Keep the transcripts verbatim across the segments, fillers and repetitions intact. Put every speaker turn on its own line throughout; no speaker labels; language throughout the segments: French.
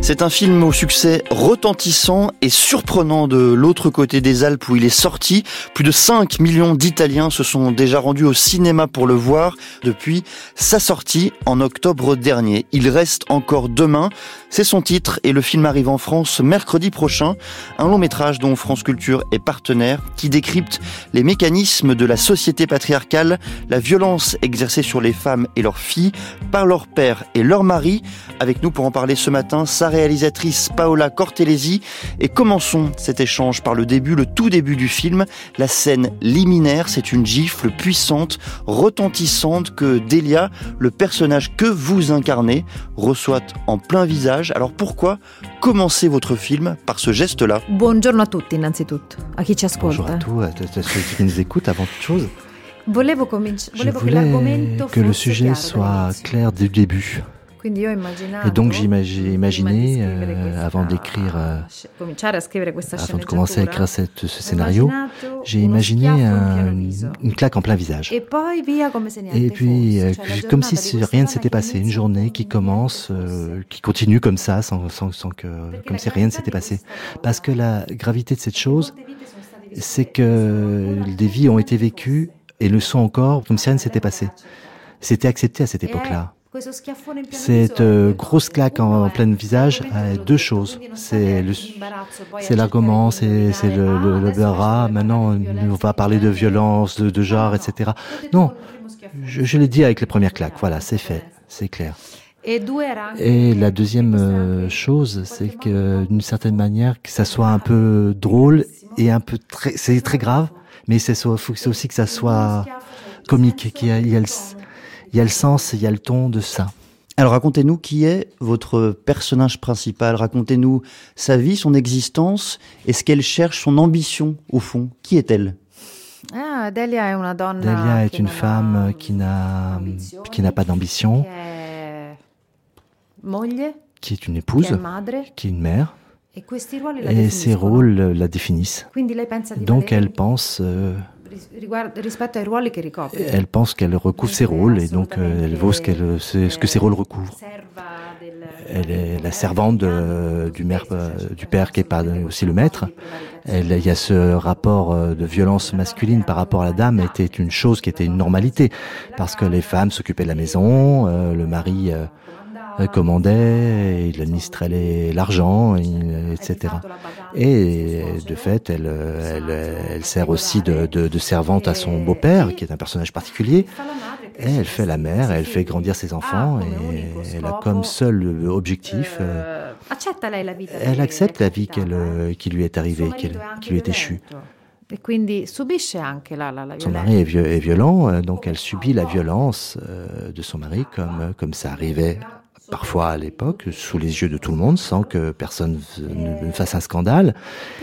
C'est un film au succès retentissant et surprenant de l'autre côté des Alpes où il est sorti. Plus de cinq millions d'Italiens se sont déjà rendus au cinéma pour le voir depuis sa sortie en octobre dernier. Il reste encore demain. C'est son titre et le film arrive en France mercredi prochain. Un long métrage dont France Culture est partenaire qui décrypte les mécanismes de la société patriarcale, la violence exercée sur les femmes et leurs filles par leur père et leur mari. Avec nous pour en parler ce matin, sa réalisatrice Paola Cortellesi. Et commençons cet échange par le début, le tout début du film. La scène liminaire, c'est une gifle puissante, retentissante que Delia, le personnage que vous incarnez, reçoit en plein visage. Alors pourquoi commencer votre film par ce geste-là?
Buongiorno a tutti innanzitutto, a chi ci ascolta.
Bonjour à tous, à ceux qui nous écoutent avant toute chose.
Volevo cominci-
Je
volevo che
voulais
l'argomento
que le
fosse
sujet
chiaro
soit
dall'inizio.
clair dès le début.
Quindi io ho immaginato,
Et donc j'ima- j'ai
prima
imaginé,
di scrivere
euh,
questa-
avant d'écrire, euh,
cominciare a scrivere questa
avant de commencer à écrire
sceneggiatura,
cette, ce
ho
scénario,
immaginato
j'ai
uno
imaginé
schiaffo in
un-
pieno
une,
viso.
une claque en plein visage.
E poi via come se niente
Et puis,
fosse.
euh,
Cioè, la
comme si
giornata di
si
questa
rien ne
donna
s'était
che
passé, une
inizia
journée
con
qui
niente
commence,
fosse.
euh, qui continue comme ça, sans, sans, sans que, comme si rien ne s'était passé. Parce que la gravité de cette chose, c'est que des vies ont été vécues et le sont encore comme si rien ne s'était passé. C'était accepté à cette époque-là. Cette euh, grosse claque en, en plein visage a deux choses. C'est le, c'est l'argument, c'est, c'est le, le, le verra. Maintenant, on va parler de violence, de, de genre, et cetera. Non, je, je l'ai dit avec les premières claques. Voilà, c'est fait, c'est clair. Et la deuxième euh, chose, c'est que d'une certaine manière, que ça soit un peu drôle et un peu très, c'est très grave, mais c'est, faut c'est aussi que ça soit comique, qu'il y a, il y a le, il y a le sens, il y a le ton de ça.
Alors racontez-nous qui est votre personnage principal, racontez-nous sa vie, son existence, et ce qu'elle cherche, son ambition au fond. Qui est-elle?
Ah, Delia è una donna
Delia est
che
une
non ha
femme qui n'a, qui n'a pas d'ambition,
che è moglie,
qui est une
che
épouse,
è madre,
qui est une mère,
e questi ruoli la
et ses
definiscono.
rôles la définissent.
Quindi lei pensa di
Donc
valere
elle pense, euh,
ris- riguardo- rispetto ai ruoli che ricopre.
elle pense qu'elle recouvre ses rôles et donc euh, elle vaut ce, qu'elle, ce, ce que ses rôles recouvrent.
Serva del-
Elle est la servante de, du, maire, euh, du père qui est pas aussi le maître. Elle, il y a ce rapport euh, de violence masculine par rapport à la dame était une chose qui était une normalité parce que les femmes s'occupaient de la maison, euh, le mari euh, euh, commandait, il administrait les, l'argent, et- etc. Et de fait, elle, elle, elle sert aussi de, de, de servante à son beau-père, qui est un personnage particulier. Et elle fait la mère, elle fait grandir ses enfants, et elle a comme seul objectif, euh,
Accetta lei la vita
elle
che
accepte
le è
la vie qu'elle,
capitata.
euh, qui lui est arrivée,
Suo
qui,
marito è anche
qui lui est échue.
violento. E quindi subisce anche la, la, la
Son
violenza.
mari est, vieux- est violent, euh, donc elle subit la violence euh, de son mari, comme, comme ça arrivait parfois à l'époque, sous les yeux de tout le monde, sans que personne ne, ne fasse un scandale.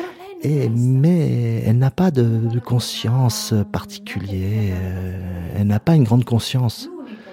Et, mais elle n'a pas de, de conscience particulière, euh, elle n'a pas une grande conscience.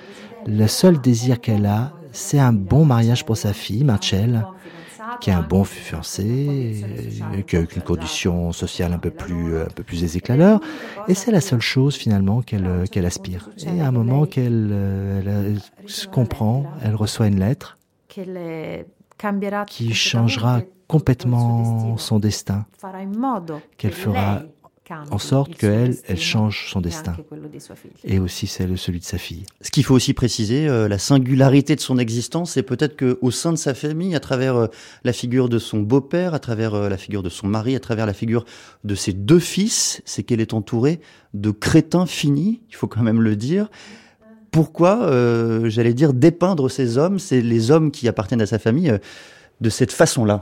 Le seul désir qu'elle a, c'est un bon mariage pour sa fille, Marcel, qui a un bon fiancé, euh, qui a une condition sociale un peu plus, un peu plus aisée que la leur. Et c'est la seule chose finalement qu'elle, euh, qu'elle aspire. Et à un moment qu'elle euh, elle se comprend, elle reçoit une lettre
Che le cambierà
qui changera complètement son destin,
farà in modo
qu'elle
che
fera
lei cambi
en sorte
il suo
qu'elle,
destino
elle change son
e
destin.
anche quello dei suoi figli.
Et aussi celle, celui de sa fille.
Ce qu'il faut aussi préciser, euh, la singularité de son existence, c'est peut-être qu'au sein de sa famille, à travers euh, la figure de son beau-père, à travers euh, la figure de son mari, à travers la figure de ses deux fils, c'est qu'elle est entourée de crétins finis, il faut quand même le dire. Pourquoi, euh, j'allais dire, dépeindre ces hommes, c'est les hommes qui appartiennent à sa famille, euh, de cette façon-là?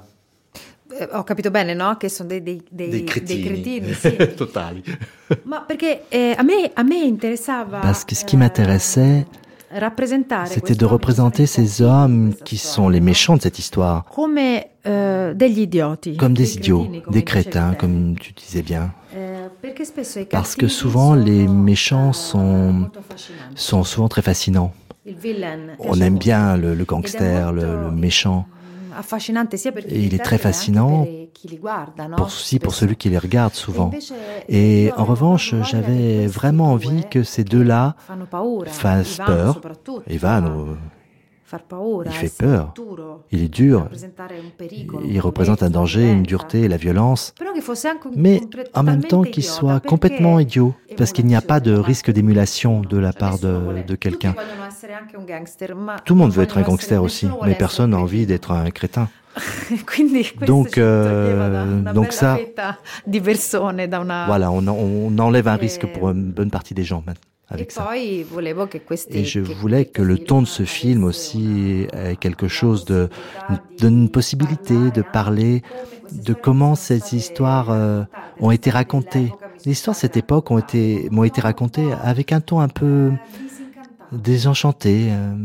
Eh, ho capito bene, no? Che sono dei, dei, dei,
Dei cretini.
dei cretini, sì.
Totali.
Ma perché eh, a me, a me interessava
Parce que ce qui m'intéressait,
eh, rappresentare
c'était
questi
de
uomini
représenter
che sono
ces
i cattivi
hommes
di questa
qui
storia
sont les méchants de cette histoire,
come eh, degli idioti,
comme
dei
des idiots,
cretini, come
des
dicevi
crétins,
te.
comme tu disais bien.
Eh, perché spesso i
Parce que
cattivi
souvent, les
sono,
méchants
eh,
sont,
molto affascinanti.
sont souvent très fascinants.
Il villain
On
piace
aime
molto.
bien le, le gangster, le, le méchant.
Affascinante sia per chi
Et il
li
est très
interpreta,
fascinant
anche per chi li guarda, no?
Pour, aussi pour
Spesso.
celui qui les regarde souvent.
invece,
Et
io
en
avevo
revanche,
proprio voglia
j'avais
che questi
vraiment
due
envie que ces deux-là
fanno paura.
fassent
Ivano
peur.
soprattutto,
Ivano, Il fait peur, il est dur, il représente un danger, une dureté, la violence, mais en même temps qu'il soit complètement idiot, parce qu'il n'y a pas de risque d'émulation de la part de, de quelqu'un. Tout le monde veut être un gangster aussi, mais personne n'a envie d'être un crétin. Donc, euh, donc ça, voilà, on, on enlève un risque pour une bonne partie des gens maintenant. Avec ça. Et je voulais que le ton de ce film aussi ait quelque chose de, d'une possibilité de parler de comment ces histoires euh, ont été racontées. Les histoires de cette époque ont été, m'ont été racontées avec un ton un peu désenchanté. Euh,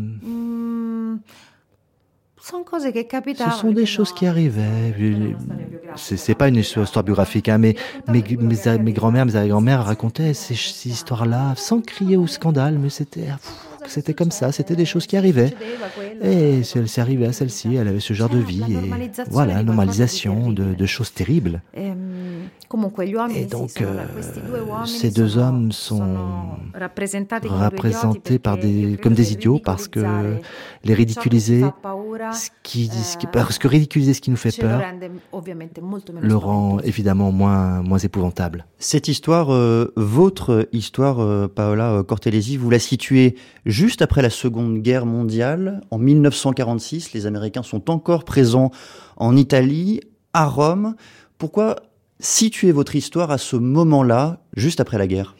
Ce sont des choses qui arrivaient. C'est, c'est pas une histoire biographique, hein, mais mes, mes, mes grands-mères, mes arrière-grands-mères racontaient ces, ces histoires-là sans crier au scandale, mais c'était, c'était comme ça, c'était des choses qui arrivaient. Et si elle s'est arrivée à celle-ci, elle avait ce genre de vie, et voilà, normalisation de, de choses terribles. Et donc, euh, ces deux hommes sont représentés par des, comme des idiots parce que les ridiculiser, ce qui, ce qui, parce que ridiculiser ce qui nous fait peur, le rend évidemment moins, moins épouvantable.
Cette histoire, euh, votre histoire, euh, Paola Cortellesi, vous la situez juste après la Seconde Guerre mondiale. En mille neuf cent quarante-six, les Américains sont encore présents en Italie, à Rome. Pourquoi situez votre histoire à ce moment-là, juste après la guerre?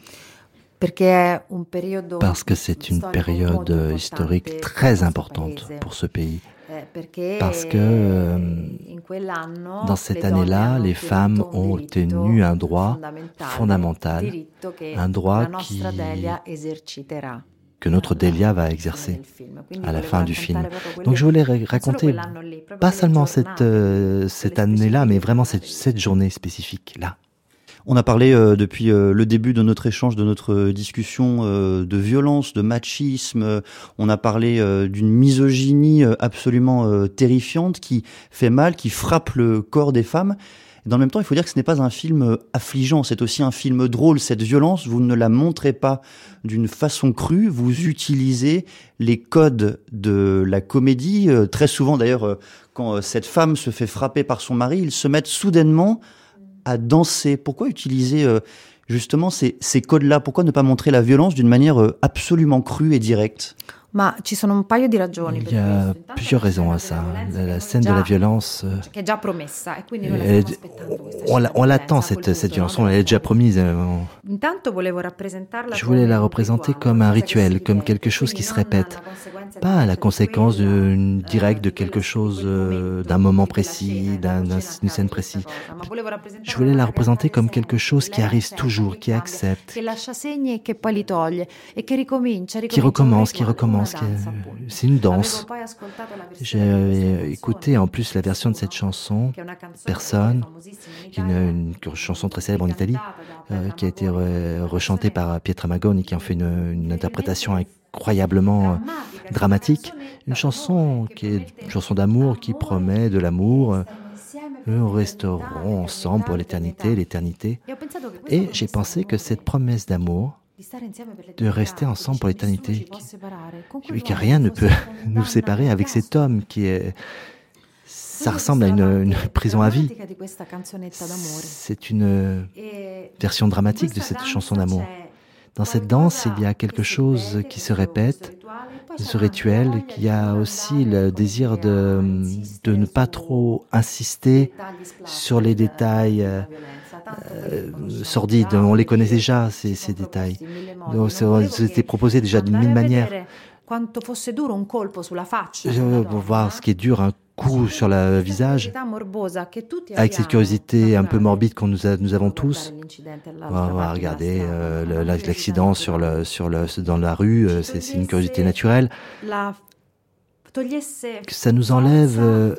Parce que c'est une période historique très importante pour ce pays. Parce que euh, dans cette année-là, les femmes ont obtenu un droit fondamental, un droit qui, que notre Delia va exercer à la fin du film. Donc je voulais raconter pas seulement cette, euh, cette année-là, mais vraiment cette, cette journée spécifique-là.
On a parlé euh, depuis euh, le début de notre échange, de notre discussion euh, de violence, de machisme. Euh, on a parlé euh, d'une misogynie euh, absolument euh, terrifiante qui fait mal, qui frappe le corps des femmes. Et dans le même temps, il faut dire que ce n'est pas un film euh, affligeant, c'est aussi un film drôle. Cette violence, vous ne la montrez pas d'une façon crue, vous utilisez les codes de la comédie. Euh, très souvent d'ailleurs, euh, quand euh, cette femme se fait frapper par son mari, ils se mettent soudainement à danser. Pourquoi utiliser euh, justement ces, ces codes-là? Pourquoi ne pas montrer la violence d'une manière euh, absolument crue et directe?
Il y a plusieurs raisons à ça. La, la scène de la violence, euh, elle, on, on l'attend cette, cette violence, elle est déjà promise. Je voulais la représenter comme un rituel, comme quelque chose qui se répète, pas la conséquence d'une directe de quelque chose, euh, d'un moment précis, d'un, d'une scène précise. Je voulais la représenter comme quelque chose qui arrive toujours, qui accepte, qui recommence, qui recommence. C'est une danse. J'ai écouté en plus la version de cette chanson, Personne, qui est une, une chanson très célèbre en Italie, euh, qui a été re, rechantée par Pietra Magoni, qui en fait une, une interprétation incroyablement dramatique. Une chanson qui est une chanson d'amour qui promet de l'amour. Nous resterons ensemble pour l'éternité, l'éternité. Et j'ai pensé que cette promesse d'amour, de rester ensemble pour l'éternité, que, que rien ne peut nous séparer avec cet homme qui est... Ça ressemble à une, une prison à vie. C'est une version dramatique de cette chanson d'amour. Dans cette danse, il y a quelque chose qui se répète, ce rituel, qu'il y a aussi le désir de, de ne pas trop insister sur les détails euh, euh, sordides. On les connaît déjà, ces, ces détails. Donc, c'était proposé déjà d'une mille manières. Pour voir ce qui est dur, un coup sur le visage, avec cette curiosité un peu morbide qu'on nous, a, nous avons tous. On va, on va regarder euh, le, l'accident sur le, sur le, dans la rue, euh, c'est, c'est une curiosité naturelle. Que ça nous enlève, euh,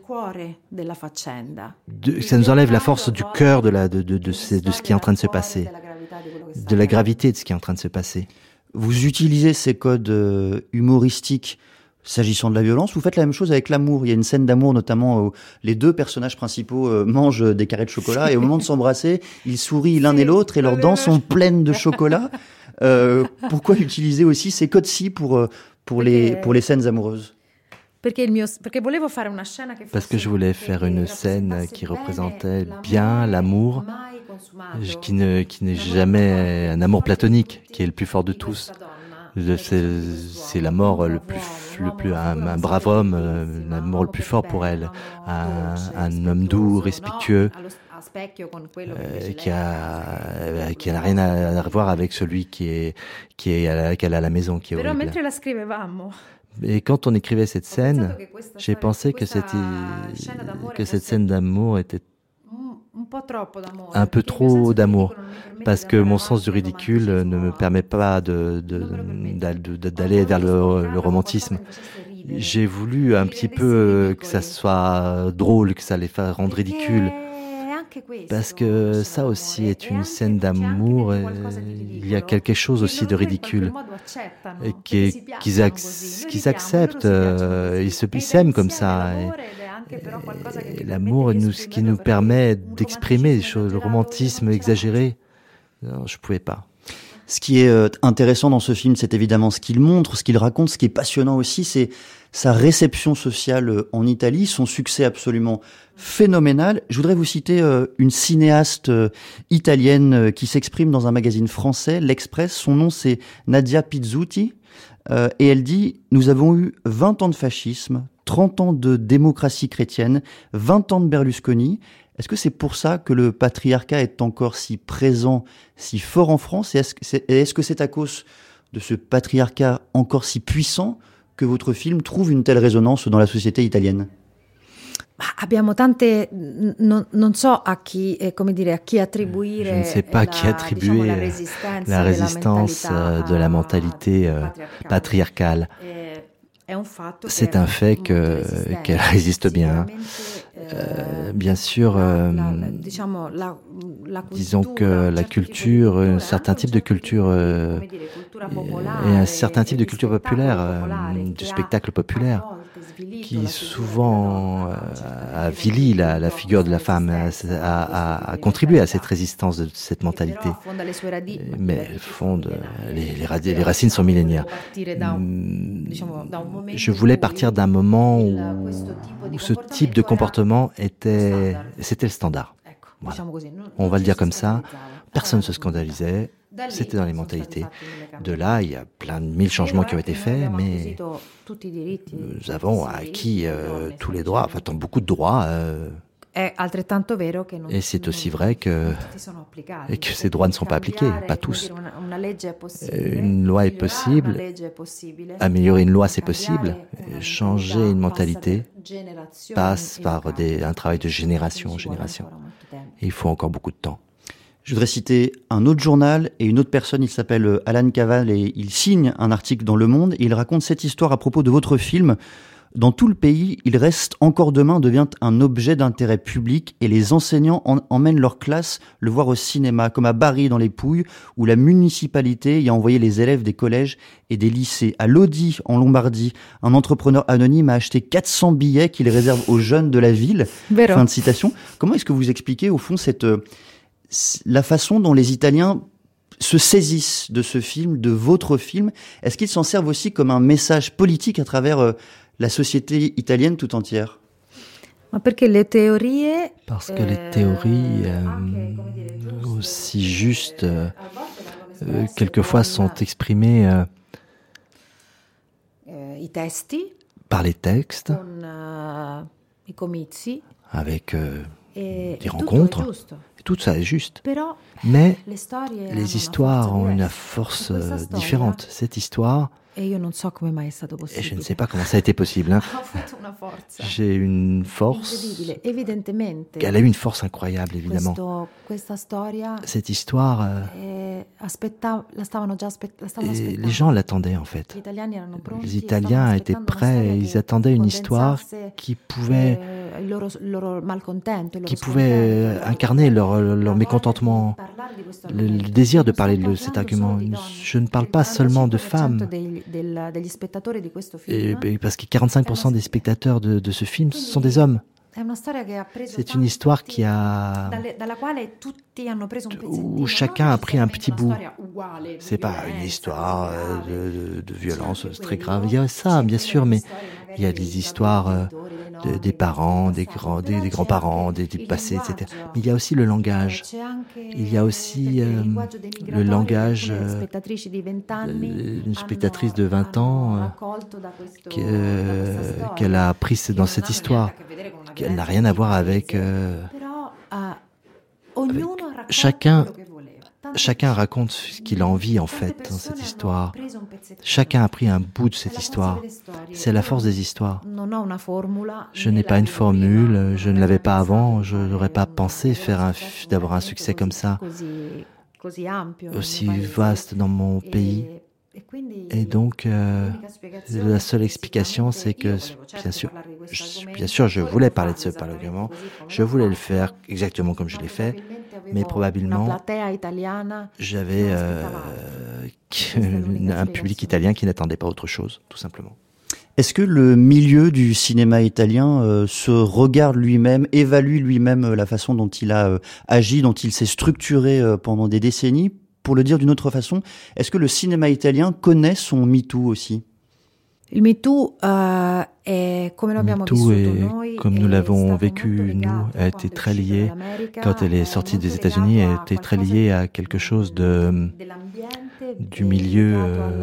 de, ça nous enlève la force du cœur de, la, de, de, de, ce, de ce qui est en train de se passer, de la gravité de ce qui est en train de se passer.
Vous utilisez ces codes euh, humoristiques s'agissant de la violence, vous faites la même chose avec l'amour. Il y a une scène d'amour, notamment où les deux personnages principaux euh, mangent des carrés de chocolat et au moment de s'embrasser, ils sourient l'un et l'autre et leurs dents sont pleines de chocolat. Euh, pourquoi utiliser aussi ces codes-ci pour, pour, les, pour les scènes amoureuses?
Parce que je voulais faire une scène qui représentait bien l'amour, qui ne qui n'est jamais un amour platonique, qui est le plus fort de tous. C'est, c'est la mort le plus, le plus un, un brave homme, l'amour le plus fort pour elle, un, un homme doux, respectueux, euh, qui a qui n'a rien à, à voir avec celui qui est qui est à la, qu'elle a à la maison, qui est horrible. Et quand on écrivait cette scène, j'ai pensé que c'était que cette scène d'amour était un peu trop d'amour, parce que mon sens du ridicule ne me permet pas de, de, de, d'aller vers le, le romantisme. J'ai voulu un petit peu que ça soit drôle, que ça les fasse rendre ridicule, parce que ça aussi est une scène d'amour. Et il y a quelque chose aussi de ridicule, et qui est, qu'ils, ac- qu'ils acceptent, euh, ils se ils s'aiment comme ça. Et, Et l'amour, nous, ce qui nous permet d'exprimer des choses, le romantisme exagéré, non, je pouvais pas.
Ce qui est euh, intéressant dans ce film, c'est évidemment ce qu'il montre, ce qu'il raconte. Ce qui est passionnant aussi, c'est sa réception sociale en Italie, son succès absolument phénoménal. Je voudrais vous citer euh, une cinéaste euh, italienne euh, qui s'exprime dans un magazine français, l'Express. Son nom, c'est Nadia Pizzuti. Euh, et elle dit « Nous avons eu vingt ans de fascisme, trente ans de démocratie chrétienne, vingt ans de Berlusconi. Est-ce que c'est pour ça que le patriarcat est encore si présent, si fort en France ? Et est-ce que c'est, est-ce que c'est à cause de ce patriarcat encore si puissant que votre film trouve une telle résonance dans la société italienne ? »
Abbiamo tante, non, non so a chi, eh, come dire, a chi attribuire.
Je ne sais pas qui attribuer diciamo, la résistance, la résistance de la mentalité euh, patriarcale. C'est un fait que, qu'elle résiste bien. Euh, bien sûr, euh, disons que la culture, un certain type de culture, euh, et un certain type de culture populaire, euh, du spectacle populaire, qui souvent euh, avili la, la figure de la femme, a, a, a contribué à cette résistance de cette mentalité. Mais elle fonde, les, les, les racines sont millénaires. Je voulais partir d'un moment où, où ce type de comportement était, c'était le standard. Voilà. On va le dire comme ça. Personne ne se scandalisait. C'était dans les mentalités. De là, il y a plein de mille changements qui ont été faits, mais nous avons acquis euh, tous les droits, enfin, beaucoup de droits. Euh, et c'est aussi vrai que, et que ces droits ne sont pas appliqués, pas tous. Une loi est possible, améliorer une loi c'est possible, changer une mentalité passe par des, un travail de génération en génération. Et il faut encore beaucoup de temps.
Je voudrais citer un autre journal et une autre personne, il s'appelle Alan Caval et il signe un article dans Le Monde et il raconte cette histoire à propos de votre film. Dans tout le pays, Il reste encore demain devient un objet d'intérêt public et les enseignants en, emmènent leur classe le voir au cinéma, comme à Bari dans les Pouilles, où la municipalité y a envoyé les élèves des collèges et des lycées. À Lodi, en Lombardie, un entrepreneur anonyme a acheté quatre cents billets qu'il réserve aux jeunes de la ville. Vero. Fin de citation. Comment est-ce que vous expliquez, au fond, cette... la façon dont les Italiens se saisissent de ce film, de votre film? Est-ce qu'ils s'en servent aussi comme un message politique à travers euh, la société italienne tout entière?
Parce que les théories, euh, aussi justes, euh, euh, quelquefois sont exprimées euh, par les textes, avec euh, des rencontres. Tout ça est juste. Mais les histoires ont une force différente. Cette histoire, et je ne sais pas comment ça a été possible. Hein. J'ai une force. Elle a eu une force incroyable, évidemment. Cette histoire, et les gens l'attendaient en fait. Les Italiens étaient prêts, ils attendaient une histoire qui pouvait, qui pouvait incarner leur, leur mécontentement, le, le désir de parler de cet argument. Je ne parle pas seulement de femmes. Et, parce que quarante-cinq pour cent des spectateurs de, de ce film sont des hommes. C'est une histoire qui a, où chacun a pris un petit bout. C'est pas une histoire de, de, de violence très grave. Il y a ça, bien sûr, mais Il y a des histoires euh, de, des parents, des grands, des, des grands-parents, des, des passés, et cetera. Mais il y a aussi le langage. Il y a aussi euh, le langage euh, d'une spectatrice de vingt ans euh, que, euh, qu'elle a appris dans cette histoire. Elle n'a rien à voir avec... Euh, avec chacun... Chacun raconte ce qu'il a envie, en fait, dans cette histoire. Chacun a pris un bout de cette histoire. C'est la force des histoires. Je n'ai pas une formule, je ne l'avais pas avant, je n'aurais pas pensé faire un, d'avoir un succès comme ça, aussi vaste dans mon pays. Et donc, euh, la seule explication, c'est que, bien sûr, je, bien sûr, je voulais parler de ce Parlement, je voulais le faire exactement comme je l'ai fait, mais probablement, j'avais euh, un public italien qui n'attendait pas autre chose, tout simplement.
Est-ce que le milieu du cinéma italien euh, se regarde lui-même, évalue lui-même euh, la façon dont il a euh, agi, dont il s'est structuré euh, pendant des décennies? Pour le dire d'une autre façon, est-ce que le cinéma italien connaît son MeToo aussi?
Le MeToo, euh, est, comme,
MeToo est, comme nous l'avons vécu, nous, a été très lié, quand elle est sortie des États-Unis, a été très liée à quelque chose de, du milieu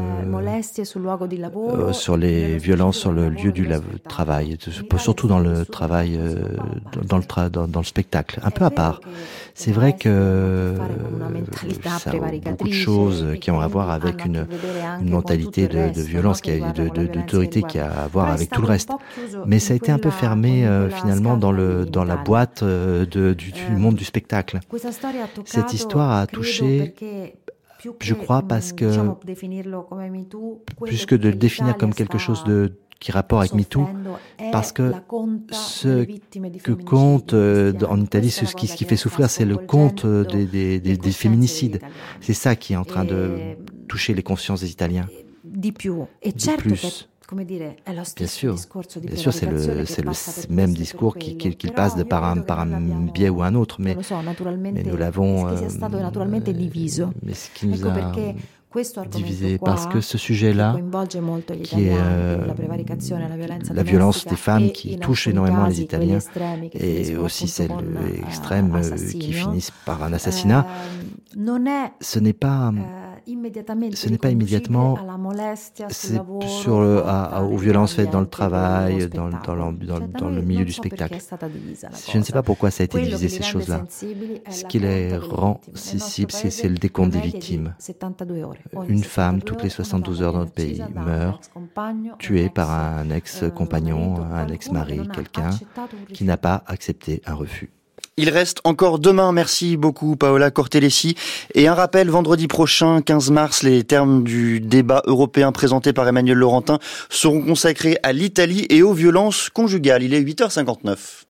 euh, sur les violences sur le lieu du travail, surtout dans le travail, euh, dans, le tra- dans, dans le spectacle, un peu à part. C'est vrai que euh, ça a beaucoup de choses qui ont à voir avec une, une mentalité de, de violence, qui a, de, de, d'autorité qui a à voir avec tout le reste. Mais ça a été un peu fermé euh, finalement dans, le, dans la boîte euh, de, du, du monde du spectacle. Cette histoire a touché, je crois, parce que, plus que de le définir comme quelque chose de qui rapport avec MeToo, parce que ce que compte euh, en Italie, ce qui, ce qui fait souffrir, c'est le compte des, des, des, des féminicides. C'est ça qui est en train de toucher les consciences des Italiens. De plus. Bien sûr, bien sûr, c'est le, c'est le même discours qui, qui, qui passe de par un, par un biais ou un autre, mais, mais nous l'avons, euh, mais ce qui nous a divisé, parce que ce sujet-là, qui est euh, la violence des femmes qui touche énormément les Italiens, et aussi celles extrêmes qui finissent par un assassinat, ce n'est pas... Ce n'est pas immédiatement c'est sur le, à, à, aux violences faites dans le travail, dans, dans, dans, dans le milieu du spectacle. Je ne sais pas pourquoi ça a été divisé, ces choses-là. Ce qui les rend sensibles, c'est, c'est le décompte des victimes. Une femme, toutes les soixante-douze heures dans notre pays, meurt, tuée par un ex-compagnon, un ex-mari, quelqu'un qui n'a pas accepté un refus.
Il reste encore demain, merci beaucoup Paola Cortellesi. Et un rappel, vendredi prochain, quinze mars, les termes du débat européen présenté par Emmanuel Laurentin seront consacrés à l'Italie et aux violences conjugales. Il est huit heures cinquante-neuf.